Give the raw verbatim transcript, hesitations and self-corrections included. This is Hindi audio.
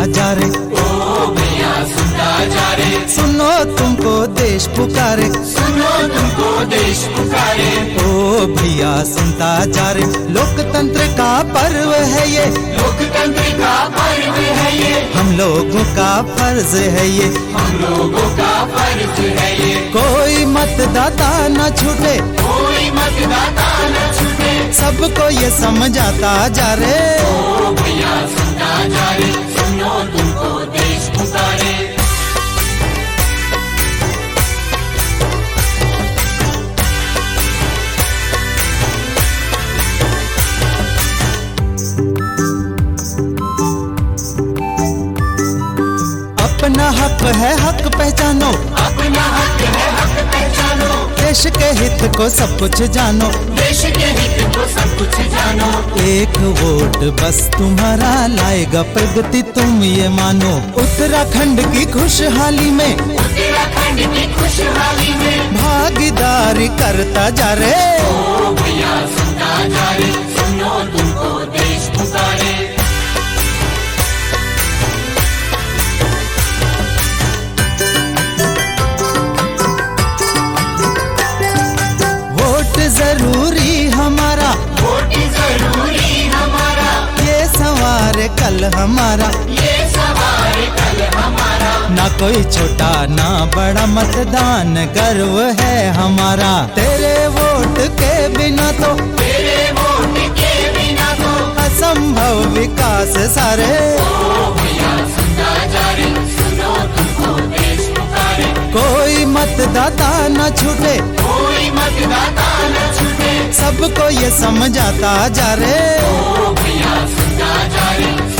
जा रे, ओ भैया सुनता जा रे, सुनो तुमको देश पुकारे, सुनो तुमको देश पुकारे, ओ भैया सुनता जा रे। लोकतंत्र का पर्व है ये, लोकतंत्र का पर्व है ये, हम लोगों का फर्ज है ये, हम लोगों का फर्ज है ये। कोई मतदाता न छूटे, कोई मतदाता न छूटे, सबको ये समझाता जा रे। ओ भैया सुनता जा रे, सुनो तुमको देश पुकारे। अपना हक है हक पहचानो, अपना हक है हक पहचानो, देश के हित को सब कुछ जानो, देश के हित को सब कुछ जानो। एक वोट बस तुम्हारा लाएगा प्रगति, तुम ये मानो। उत्तराखंड की खुशहाली में, उत्तराखंड की खुशहाली में, भागीदारी करता जा रे। ओ भैया सुनता जा रे, सुनो तुमको देश पुकारे। वोट जरूरी हमारा, वोट जरूरी हमारा, ये सवार कल हमारा, ये सवार कल हमारा। ना कोई छोटा ना बड़ा, मतदान गर्व है हमारा। तेरे वोट के बिना तो, तेरे वोट के बिना तो, असंभव विकास सारे। ओ भैया सुनता जा रे, सुनो तुमको देश पुकारे। कोई मतदाता न छूटे, कोई मतदाता न छूटे, सबको ये समझाता जा रे। ओ भैया सुनता जा रे,